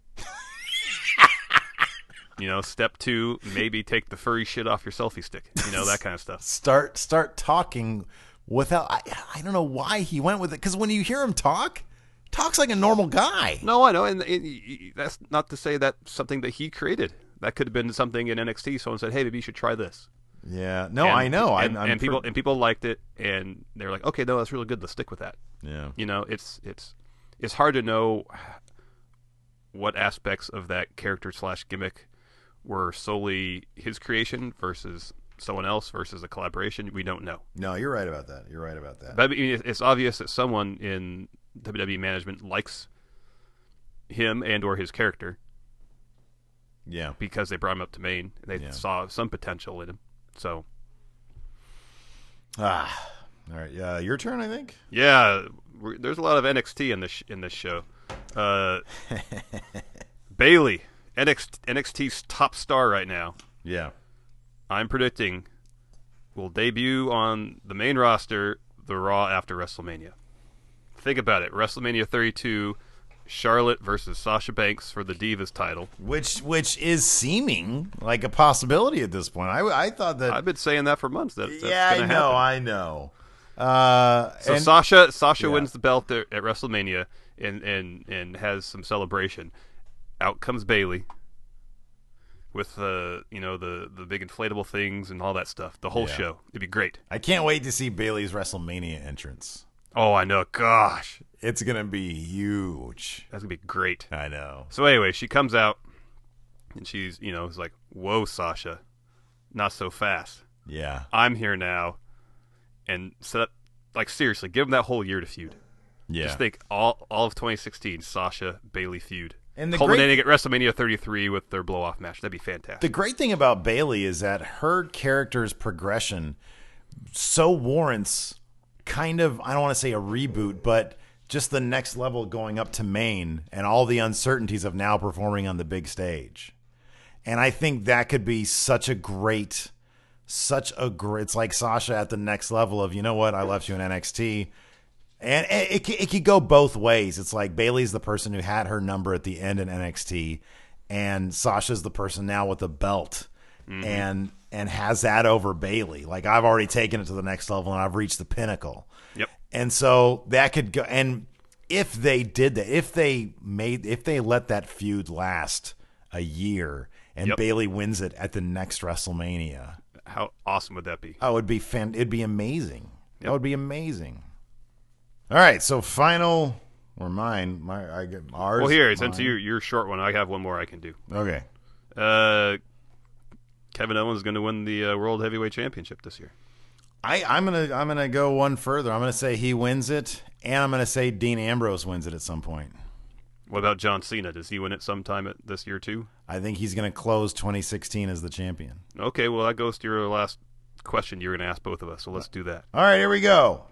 Step 2, maybe take the furry shit off your selfie stick. That kind of stuff. Start talking without. I don't know why he went with it, because when you hear him talks like a normal guy. No, I know, and that's not to say that's something that he created. That could have been something in NXT. Someone said, "Hey, maybe you should try this." Yeah, no, I know, and people liked it, and they're like, "Okay, no, that's really good. Let's stick with that." Yeah, it's hard to know what aspects of that character slash gimmick were solely his creation versus someone else versus a collaboration. We don't know. No, you're right about that. You're right about that. But I mean, it's obvious that someone in WWE management likes him and or his character. Yeah. Because they brought him up to Maine. They saw some potential in him. So. All right. Your turn, I think. Yeah. There's a lot of NXT in this show. Bayley, NXT's top star right now. Yeah. I'm predicting will debut on the main roster, the Raw after WrestleMania. Think about it. WrestleMania 32, Charlotte versus Sasha Banks for the Divas title. Which is seeming like a possibility at this point. I thought that... I've been saying that for months. That's I know. So Sasha wins the belt at WrestleMania and has some celebration. Out comes Bayley with the big inflatable things and all that stuff. The whole show. It'd be great. I can't wait to see Bayley's WrestleMania entrance. Oh, I know. Gosh. It's going to be huge. That's going to be great. I know. So anyway, she comes out and she's, it's like, "Whoa, Sasha. Not so fast. Yeah. I'm here now." And set up, like, seriously, give them that whole year to feud. Yeah. Just think all of 2016, Sasha Bayley feud. And culminating at WrestleMania 33 with their blow-off match. That'd be fantastic. The great thing about Bayley is that her character's progression so warrants kind of, I don't want to say a reboot, but just the next level going up to Maine and all the uncertainties of now performing on the big stage. And I think that could be it's like Sasha at the next level of, you know what, I left you in NXT. And it could go both ways. It's like Bayley's the person who had her number at the end in NXT, and Sasha's the person now with the belt and has that over Bayley. Like, I've already taken it to the next level and I've reached the pinnacle. Yep. And so that could go. And if they did that, if they let that feud last a year and Bayley wins it at the next WrestleMania, how awesome would that be? Oh, it'd be amazing. Yep. That would be amazing. All right, so final or mine. I get ours. Well, here, since you're short one, I have one more I can do. Okay. Kevin Owens is going to win the World Heavyweight Championship this year. I'm gonna go one further. I'm gonna say he wins it, and I'm gonna say Dean Ambrose wins it at some point. What about John Cena? Does he win it sometime this year too? I think he's gonna close 2016 as the champion. Okay, well that goes to your last question you're gonna ask both of us. So let's do that. All right, here we go.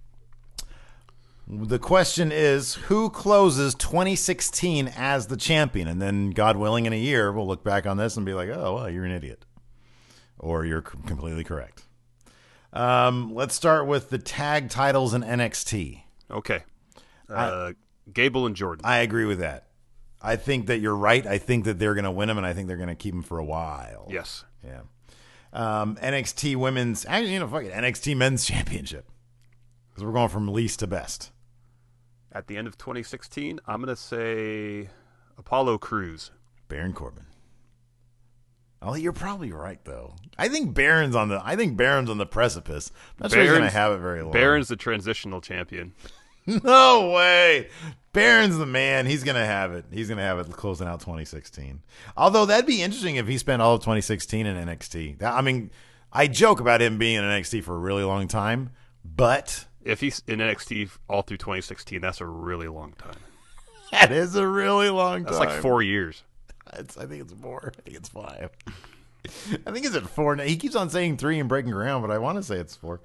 The question is, who closes 2016 as the champion? And then, God willing, in a year, we'll look back on this and be like, oh, well, you're an idiot. Or you're completely correct. Let's start with the tag titles in NXT. Okay. Gable and Jordan. I agree with that. I think that you're right. I think that they're going to win them, and I think they're going to keep them for a while. Yes. Yeah. NXT women's, NXT men's championship. Because we're going from least to best. At the end of 2016, I'm going to say Apollo Crews. Baron Corbin. Oh, you're probably right, though. I think Baron's on the precipice. I'm not sure he's going to have it very long. Baron's the transitional champion. No way. Baron's the man. He's going to have it. He's going to have it closing out 2016. Although that'd be interesting if he spent all of 2016 in NXT. I joke about him being in NXT for a really long time, but if he's in NXT all through 2016, that's a really long time. That is a really long time. That's like 4 years. I think it's more. I think it's 5. I think it's at 4 now. He keeps on saying 3 and breaking ground, but I want to say it's 4.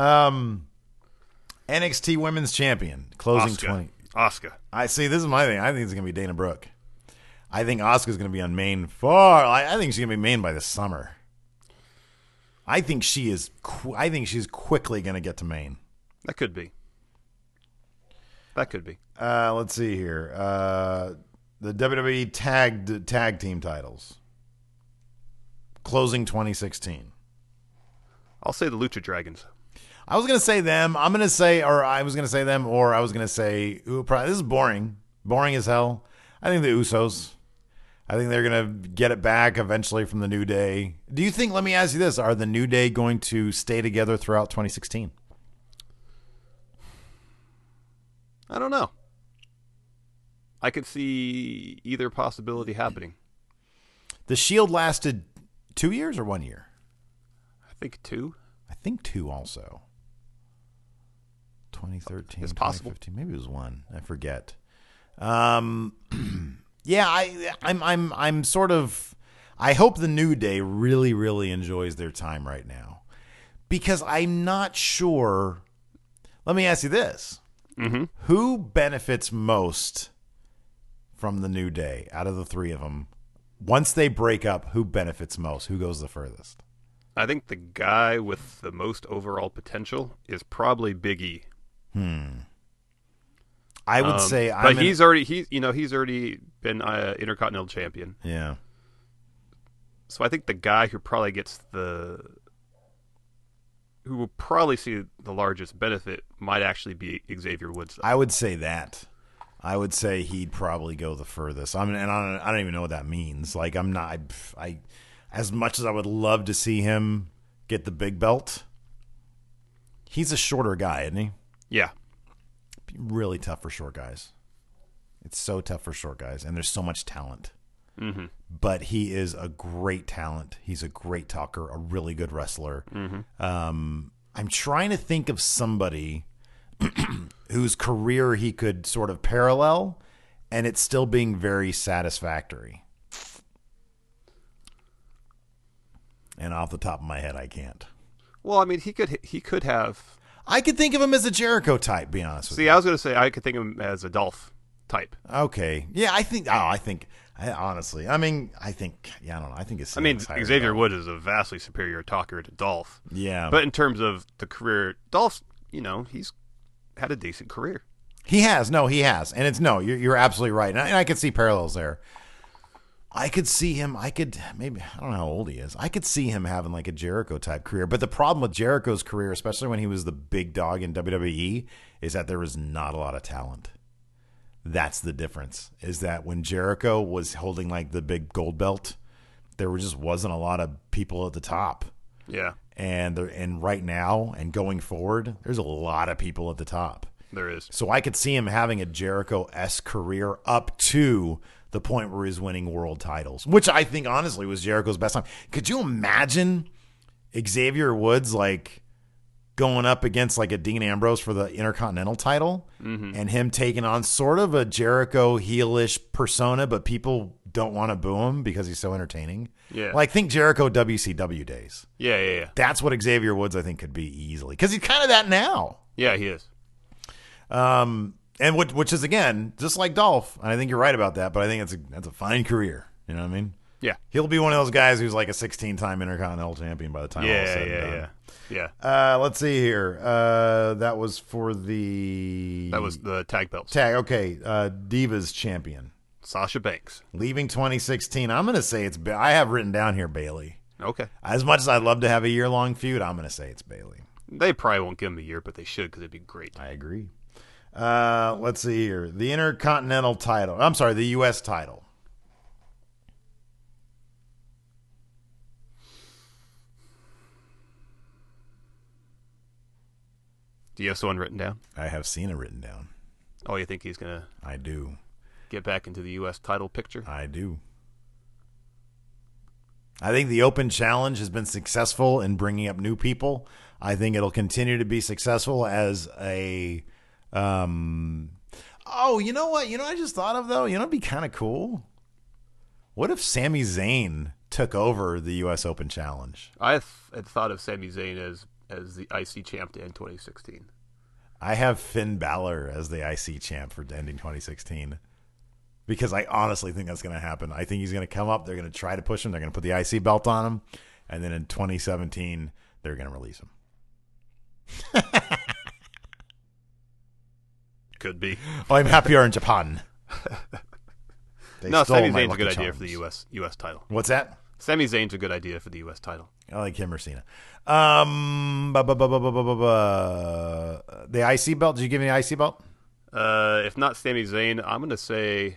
NXT Women's Champion closing 20. Asuka. I see. This is my thing. I think it's going to be Dana Brooke. I think Asuka's going to be on main far. I think she's going to be main by the summer. I think she is. I think she's quickly going to get to main. That could be. Let's see here. The WWE tag team titles closing 2016. I'll say the Lucha Dragons. I was going to say them. I was going to say them, or I was going to say, this is boring. Boring as hell. I think the Usos. I think they're going to get it back eventually from the New Day. Do you think, let me ask you this, are the New Day going to stay together throughout 2016? I don't know. I could see either possibility happening. The Shield lasted 2 years or 1 year? I think 2. I think 2 also. 2013, It's possible. 2015. Maybe it was 1. I forget. Yeah, I'm sort of. I hope the New Day really, really enjoys their time right now, because I'm not sure. Let me ask you this: Who benefits most from the New Day out of the three of them? Once they break up, who benefits most? Who goes the furthest? I think the guy with the most overall potential is probably Big E. I would say, but he's already been Intercontinental Champion. Yeah. So I think the guy who probably who will probably see the largest benefit might actually be Xavier Woods. I would say that. I would say he'd probably go the furthest. I mean, and I don't even know what that means. Like, I'm not. I as much as I would love to see him get the big belt, he's a shorter guy, isn't he? Yeah. Really tough for short guys. It's so tough for short guys, and there's so much talent. Mm-hmm. But he is a great talent. He's a great talker, a really good wrestler. Mm-hmm. I'm trying to think of somebody whose career he could sort of parallel, and it's still being very satisfactory. And off the top of my head, I can't. Well, I mean, he could have. I could think of him as a Jericho type, be honest with you. See, I was going to say I could think of him as a Dolph type. Okay. Yeah, I think, honestly, I don't know. I think it's. I mean, Xavier Woods is a vastly superior talker to Dolph. Yeah. But in terms of the career, Dolph, he's had a decent career. He has. No, he has. And you're absolutely right. And I could see parallels there. I could see him. I don't know how old he is. I could see him having like a Jericho type career. But the problem with Jericho's career, especially when he was the big dog in WWE, is that there was not a lot of talent. That's the difference, is that when Jericho was holding like the big gold belt, there just wasn't a lot of people at the top. Yeah. And right now and going forward, there's a lot of people at the top. There is. So I could see him having a Jericho-esque career up to the point where he's winning world titles, which I think honestly was Jericho's best time. Could you imagine Xavier Woods like going up against like a Dean Ambrose for the Intercontinental title and him taking on sort of a Jericho heelish persona, but people don't want to boo him because he's so entertaining? Yeah. Like, think Jericho WCW days. Yeah. That's what Xavier Woods I think could be easily, because he's kind of that now. Yeah, he is. And which is, again, just like Dolph. And I think you're right about that, but I think that's a fine career. You know what I mean? Yeah. He'll be one of those guys who's like a 16-time Intercontinental Champion by the time all is said and done. Yeah. Let's see here. That was for the... That was the tag belts. Okay. Divas champion. Sasha Banks. Leaving 2016. I'm going to say I have written down here Bayley. Okay. As much as I'd love to have a year-long feud, I'm going to say it's Bayley. They probably won't give him a year, but they should, because it'd be great. I agree. Let's see here. The Intercontinental title. I'm sorry, the U.S. title. Do you have someone written down? I have seen it written down. Oh, you think he's going to... I do. Get back into the U.S. title picture? I do. I think the Open Challenge has been successful in bringing up new people. I think it'll continue to be successful as a... Oh, you know what? You know what I just thought of, though? You know what would be kind of cool? What if Sami Zayn took over the U.S. Open Challenge? I had thought of Sami Zayn as the IC champ to end 2016. I have Finn Balor as the IC champ for ending 2016. Because I honestly think that's going to happen. I think he's going to come up. They're going to try to push him. They're going to put the IC belt on him. And then in 2017, they're going to release him. Could be. Oh, I'm happier in Japan. No, Sami Zayn's a good idea for the U.S. title. What's that? Sami Zayn's a good idea for the U.S. title. I like him or Cena. The IC belt. Did you give me the IC belt? If not Sami Zayn, I'm going to say...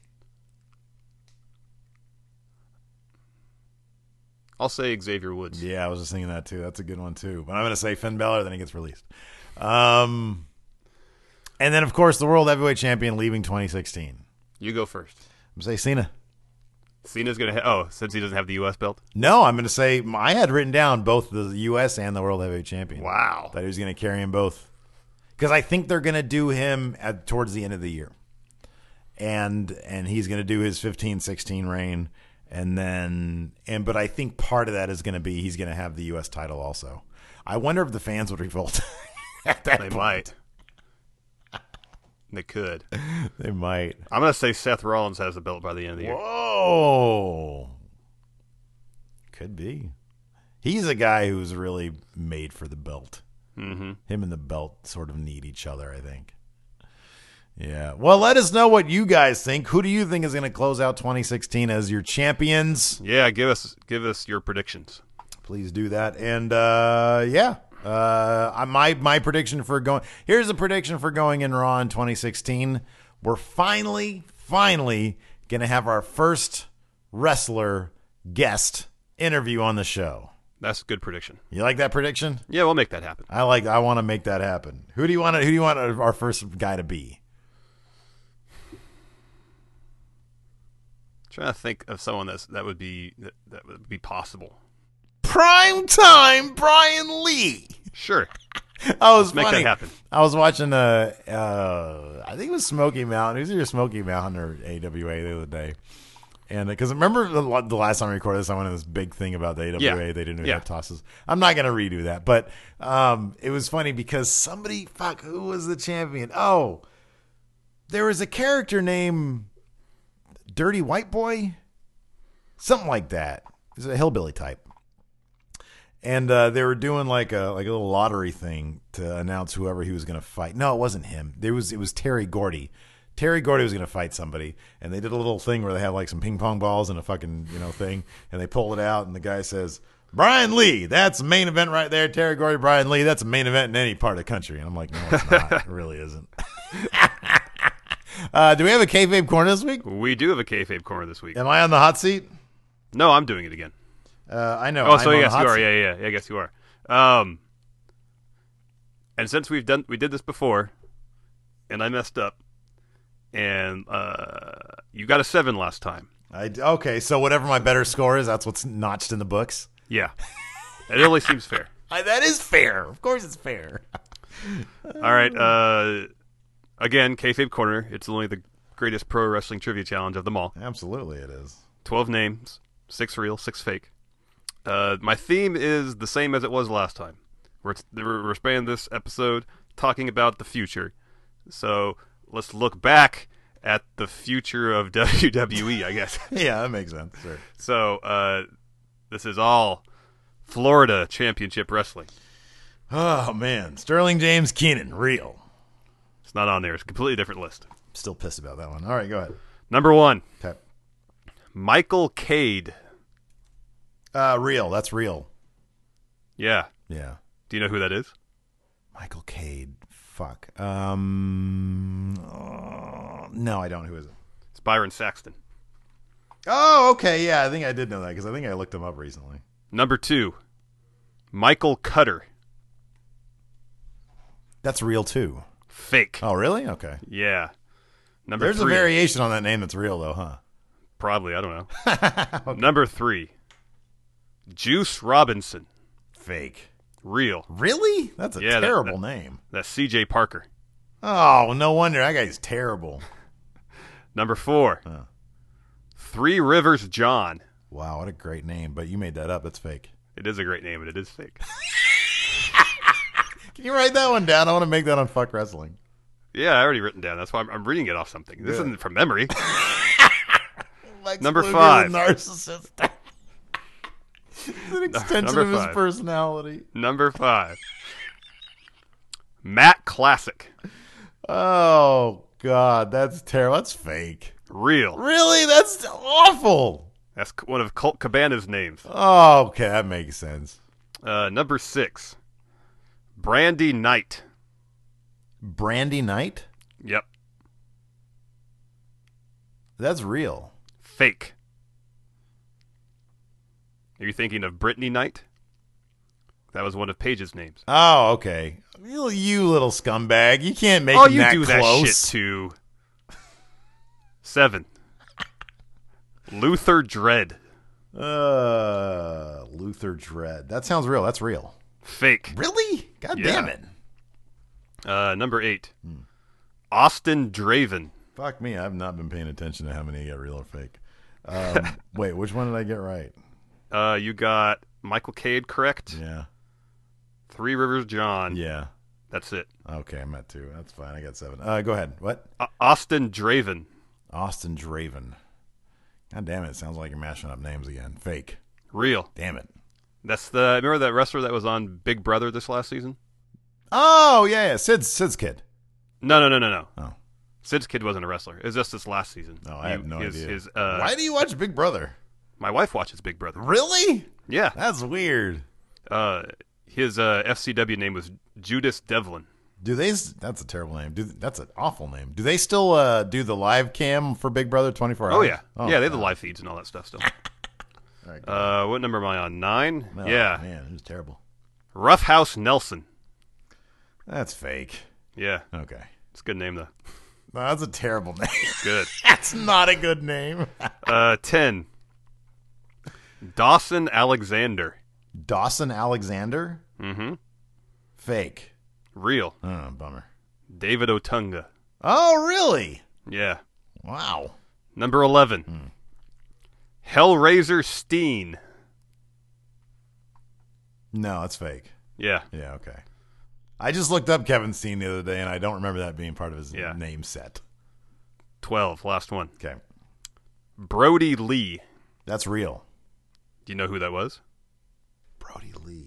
I'll say Xavier Woods. Yeah, I was just thinking that too. That's a good one too. But I'm going to say Finn Balor, then he gets released. And then, of course, the World Heavyweight Champion leaving 2016. You go first. I'm going to say Cena. Cena's going to since he doesn't have the U.S. belt? No, I'm going to say I had written down both the U.S. and the World Heavyweight Champion. Wow. That he was going to carry them both. Because I think they're going to do him towards the end of the year. And he's going to do his 15-16 reign. But I think part of that is going to be he's going to have the U.S. title also. I wonder if the fans would revolt at that They point. might. They could. They might. I'm going to say Seth Rollins has the belt by the end of the year. Whoa. Could be. He's a guy who's really made for the belt. Mm-hmm. Him and the belt sort of need each other, I think. Yeah. Well, let us know what you guys think. Who do you think is going to close out 2016 as your champions? Yeah, give us your predictions. Please do that. And my prediction for going. Here's a prediction for going in Raw in 2016. We're finally going to have our first wrestler guest interview on the show. That's a good prediction. You like that prediction? Yeah, we'll make that happen. I want to make that happen. Who do you want our first guy to be? Trying to think of someone that would be possible. Prime time Brian Lee. Sure. Let's make that happen. I was watching I think it was Smoky Mountain. It was either Smoky Mountain or AWA the other day. And because remember the last time I recorded this, I went on this big thing about the AWA. Yeah. They didn't do hip tosses. I'm not going to redo that. But it was funny because somebody, who was the champion? Oh, there was a character named Dirty White Boy? Something like that. He's a hillbilly type. And they were doing like a little lottery thing to announce whoever he was going to fight. No, it wasn't him. It was Terry Gordy. Terry Gordy was going to fight somebody, and they did a little thing where they had like some ping pong balls and a fucking thing, and they pulled it out, and the guy says, "Brian Lee, that's the main event right there. Terry Gordy, Brian Lee, that's a main event in any part of the country." And I'm like, no, it's not. It really isn't. Do we have a kayfabe corner this week? We do have a kayfabe corner this week. Am I on the hot seat? No, I'm doing it again. I know. Oh, so I'm on yes, the hot you are. seat. Yeah, I guess you are. And since we did this before, and I messed up, and you got a 7 last time. Okay, so whatever my better score is, that's what's notched in the books. Yeah, it only seems fair. That is fair. Of course, it's fair. All right. Again, kayfabe corner. It's only the greatest pro wrestling trivia challenge of them all. Absolutely, it is. 12 names, 6 real, 6 fake. My theme is the same as it was last time. We're spending this episode talking about the future. So let's look back at the future of WWE, I guess. Yeah, that makes sense. Sure. So this is all Florida Championship Wrestling. Oh, man. Sterling James Keenan, real. It's not on there. It's a completely different list. Still pissed about that one. All right, go ahead. Number 1, Okay. Michael Cade. Real. That's real. Yeah. Yeah. Do you know who that is? Michael Cade. Fuck. No, I don't. Who is it? It's Byron Saxton. Oh, okay. Yeah, I think I did know that because I think I looked him up recently. Number 2, Michael Cutter. That's real, too. Fake. Oh, really? Okay. Yeah. Number There's 3. a variation on that name that's real, though, huh? Probably. I don't know. Okay. Number 3, Juice Robinson. Fake. Real. Really? That's a terrible name. That's C.J. Parker. Oh, no wonder. That guy's terrible. Number 4, Three Rivers John. Wow, what a great name. But you made that up. That's fake. It is a great name, but it is fake. Can you write that one down? I want to make that on Fuck Wrestling. Yeah, I already written down. That's why I'm reading it off something. This Good. isn't from memory. Lex Number Luger, 5. the narcissist. It's an extension Number of his 5. personality. Number 5, Matt Classic. Oh, God. That's terrible. That's fake. Real. Really? That's awful. That's one of Colt Cabana's names. Oh, okay. That makes sense. Number 6, Brandy Knight. Brandy Knight? Yep. That's real. Fake. Are you thinking of Brittany Knight? That was one of Paige's names. Oh, okay. You little scumbag. You can't make Oh, him you that do close. that shit too. 7. Luther Dread. Luther Dread. That sounds real. That's real. Fake. Really? God Yeah. damn it. Number 8. Austin Draven. Fuck me. I've not been paying attention to how many get real or fake. Wait, which one did I get right? You got Michael Cade correct. Yeah. Three Rivers John. Yeah. That's it. Okay, I'm at 2. That's fine. I got 7. Go ahead. What? Austin Draven. Austin Draven. God damn it. It sounds like you're mashing up names again. Fake. Real. Damn it. That's the. Remember that wrestler that was on Big Brother this last season? Oh, yeah. Sid's kid. No. Oh. Sid's kid wasn't a wrestler. It was just this last season. No, I have no idea. His, Why do you watch Big Brother? My wife watches Big Brother. Really? Yeah. That's weird. His FCW name was Judas Devlin. Do they? That's a terrible name. That's an awful name. Do they still do the live cam for Big Brother 24 hours? Oh, yeah. Oh, yeah, they have the live feeds and all that stuff still. All right, What number am I on? 9? oh, Yeah. Man, it was terrible. Roughhouse Nelson. That's fake. Yeah. Okay. It's a good name, though. No, that's a terrible name. Good. That's not a good name. 10. Dawson Alexander. Dawson Alexander? Mm-hmm. Fake. Real. Oh, bummer. David Otunga. Oh, really? Yeah. Wow. Number 11. Hellraiser Steen. No, that's fake. Yeah. Yeah, okay. I just looked up Kevin Steen the other day, and I don't remember that being part of his Yeah. name set. 12. Last one. Okay. Brody Lee. That's real. Do you know who that was? Brody Lee.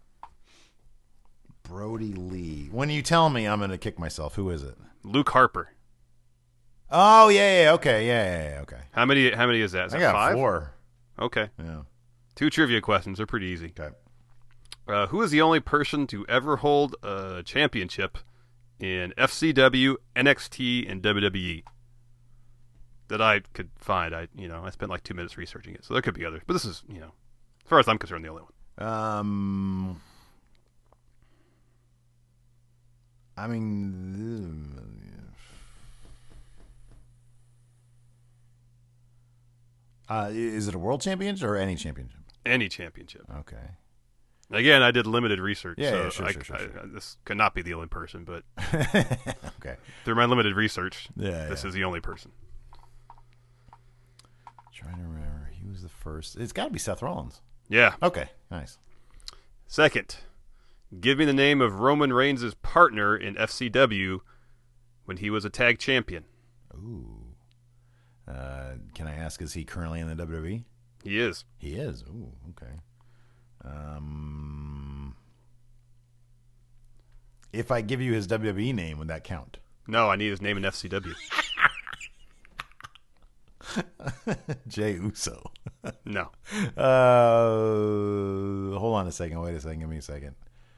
Brody Lee. When you tell me, I'm going to kick myself. Who is it? Luke Harper. Oh, yeah, okay. Yeah, okay. How many is that? Is I that got 5? 4. Okay. Yeah. 2 trivia questions. They're pretty easy. Okay. Who is the only person to ever hold a championship in FCW, NXT, and WWE? That I could find. I spent like 2 minutes researching it, so there could be others. But this is, as far as I'm concerned, the only one. I mean, is it a world championship or any championship? Any championship. Okay. Again, I did limited research, Yeah, so yeah, sure. this could not be the only person, but Okay. through my limited research, Yeah, this is the only person. Trying to remember. He was the first. It's got to be Seth Rollins. Yeah. Okay, nice. Second, give me the name of Roman Reigns' partner in FCW when he was a tag champion. Ooh. Can I ask, is he currently in the WWE? He is. He is. Ooh, okay. If I give you his WWE name, would that count? No, I need his name in FCW. Jay Uso. No. Hold on a second. Wait a second. Give me a second.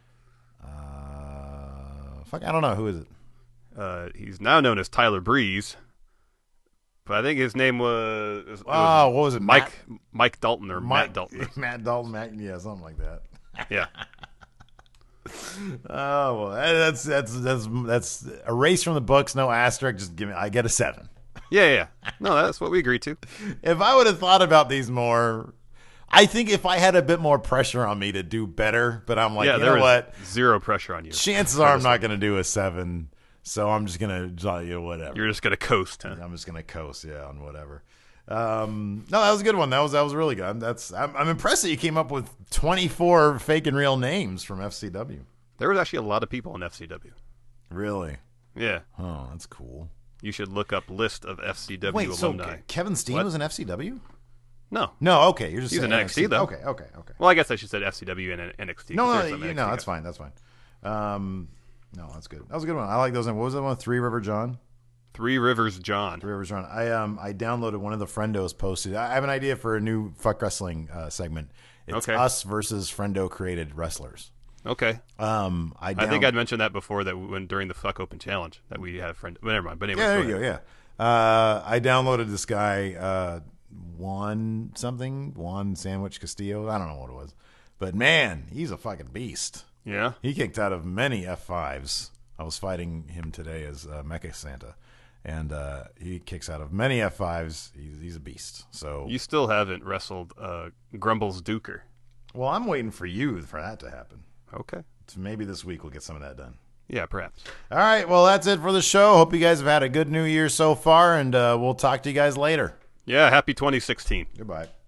Fuck, I don't know. Who is it? He's now known as Tyler Breeze, but I think his name was What was it? Mike Dalton or Matt Dalton. Matt Dalton. Yeah, something like that. Yeah. Oh, well, that's erased from the books. No asterisk. Just give me. I get a 7. Yeah. No, that's what we agreed to. If I would have thought about these more, I think if I had a bit more pressure on me to do better, but I'm like, Yeah, you there know was what? zero pressure on you. Chances are I'm not going to do a 7, so I'm just going to, whatever. You're just gonna coast, huh? I'm just going to coast, on whatever. No, that was a good one. That was really good. I'm impressed that you came up with 24 fake and real names from FCW. There was actually a lot of people in FCW. Really? Yeah. Oh, that's cool. You should look up list of FCW Wait, alumni. so Kevin Steen was in FCW? No. No, okay. You're just He's saying in NXT, though. Okay. Well, I guess I should say FCW and NXT. No, There's some NXT that's guys. fine. No, that's good. That was a good one. I like those. What was that one? Three River John? Three Rivers John. Three Rivers John. I downloaded one of the Friendos posted. I have an idea for a new Fuck Wrestling segment. It's Okay. us versus Friendo created wrestlers. Okay. I think I'd mentioned that before when during the Fuck Open Challenge that we had a friend. But never mind. But anyway, Yeah, there you go. Yeah. I downloaded this guy, Juan Sandwich Castillo. I don't know what it was. But man, he's a fucking beast. Yeah. He kicked out of many F5s. I was fighting him today as Mecha Santa. and he kicks out of many F5s. He's a beast. So You still haven't wrestled Grumbles Duker. well, I'm waiting for you for that to happen. Okay. So maybe this week we'll get some of that done. Yeah, perhaps. All right, well, that's it for the show. Hope you guys have had a good new year so far, and we'll talk to you guys later. Yeah, happy 2016. Goodbye.